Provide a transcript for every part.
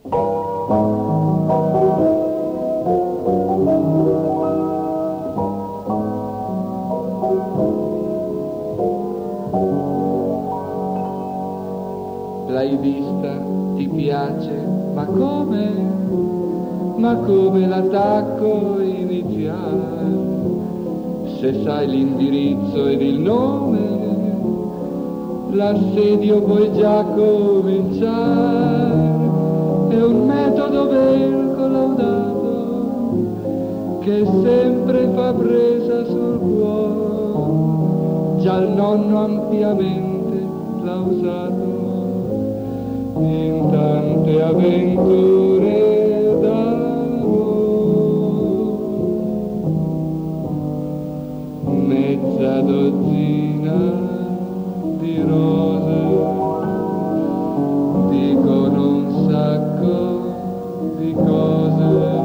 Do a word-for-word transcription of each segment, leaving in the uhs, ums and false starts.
L'hai vista, ti piace, ma come? Ma come l'attacco iniziale? Se sai l'indirizzo ed il nome, l'assedio puoi già cominciare. È un metodo ben collaudato che sempre fa presa sul cuore. Già il nonno ampiamente l'ha usato in tante avventure d'amore. Mezza dozzina di rose dicono un sacco di cose.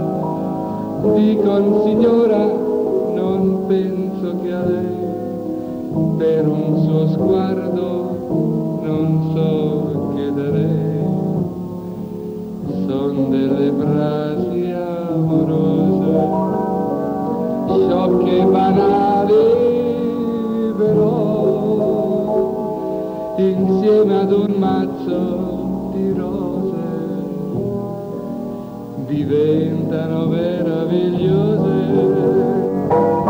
Dicono signora, non penso che a lei per un suo sguardo non so chiederei. Son delle frasi amorose, sciocche e banali, però insieme ad un mazzo di rose diventano meravigliose.